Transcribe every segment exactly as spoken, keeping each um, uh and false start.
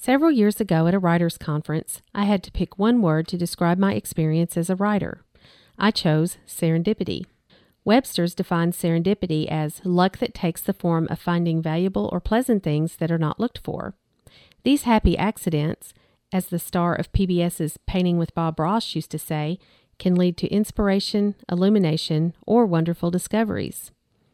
Several years ago at a writers' conference, I had to pick one word to describe my experience as a writer. I chose serendipity. Webster's defines serendipity as luck that takes the form of finding valuable or pleasant things that are not looked for. These happy accidents, as the star of P B S's Painting with Bob Ross used to say, can lead to inspiration, illumination, or wonderful discoveries.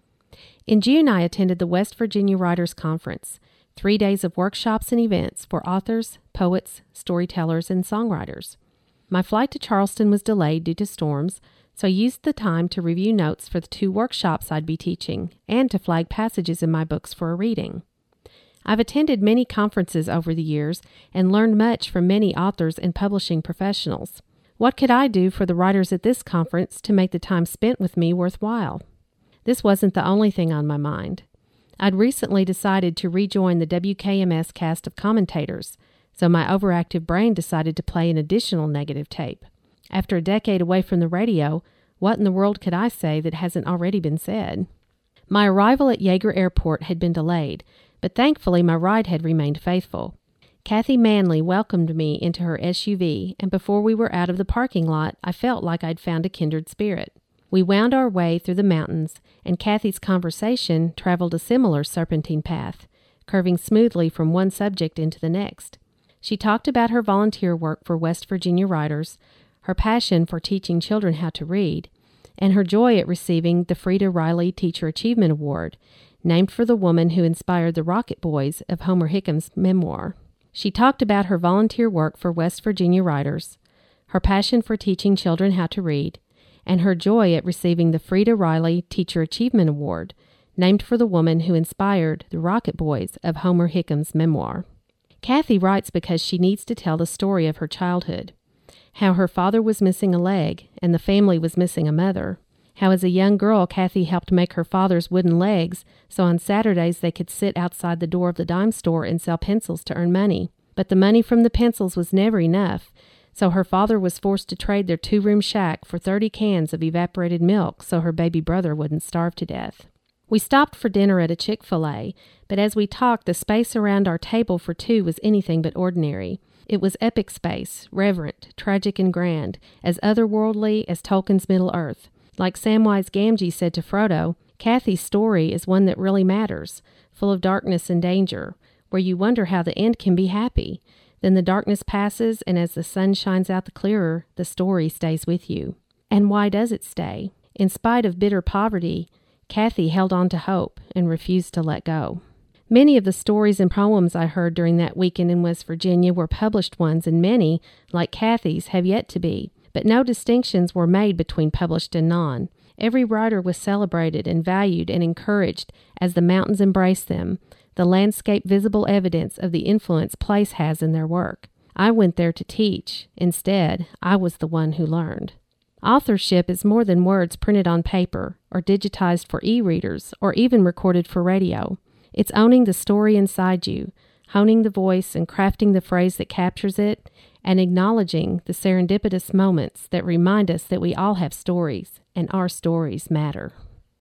In June, I attended the West Virginia Writers' Conference, three days of workshops and events for authors, poets, storytellers, and songwriters. My flight to Charleston was delayed due to storms, so I used the time to review notes for the two workshops I'd be teaching and to flag passages in my books for a reading. I've attended many conferences over the years and learned much from many authors and publishing professionals. What could I do for the writers at this conference to make the time spent with me worthwhile? This wasn't the only thing on my mind. I'd recently decided to rejoin the W K M S cast of commentators, so my overactive brain decided to play an additional negative tape. After a decade away from the radio, what in the world could I say that hasn't already been said? My arrival at Yeager Airport had been delayed, but thankfully my ride had remained faithful. Kathy Manley welcomed me into her S U V, and before we were out of the parking lot, I felt like I'd found a kindred spirit. We wound our way through the mountains, and Kathy's conversation traveled a similar serpentine path, curving smoothly from one subject into the next. She talked about her volunteer work for West Virginia writers, her passion for teaching children how to read, and her joy at receiving the Frida Riley Teacher Achievement Award, named for the woman who inspired the Rocket Boys of Homer Hickam's memoir. She talked about her volunteer work for West Virginia writers, her passion for teaching children how to read, and her joy at receiving the Frida Riley Teacher Achievement Award, named for the woman who inspired the Rocket Boys of Homer Hickam's memoir. Kathy writes because she needs to tell the story of her childhood, how her father was missing a leg and the family was missing a mother, how as a young girl Kathy helped make her father's wooden legs so on Saturdays they could sit outside the door of the dime store and sell pencils to earn money. But the money from the pencils was never enough, so her father was forced to trade their two-room shack for thirty cans of evaporated milk so her baby brother wouldn't starve to death. We stopped for dinner at a Chick-fil-A, but as we talked, the space around our table for two was anything but ordinary. It was epic space, reverent, tragic, and grand, as otherworldly as Tolkien's Middle-earth. Like Samwise Gamgee said to Frodo, Kathy's story is one that really matters, full of darkness and danger, where you wonder how the end can be happy. Then the darkness passes, and as the sun shines out the clearer, the story stays with you. And why does it stay? In spite of bitter poverty, Kathy held on to hope and refused to let go. Many of the stories and poems I heard during that weekend in West Virginia were published ones, and many, like Kathy's, have yet to be. But no distinctions were made between published and non. Every writer was celebrated and valued and encouraged as the mountains embraced them, the landscape visible evidence of the influence place has in their work. I went there to teach. Instead, I was the one who learned. Authorship is more than words printed on paper, or digitized for e-readers, or even recorded for radio. It's owning the story inside you, honing the voice and crafting the phrase that captures it, and acknowledging the serendipitous moments that remind us that we all have stories, and our stories matter.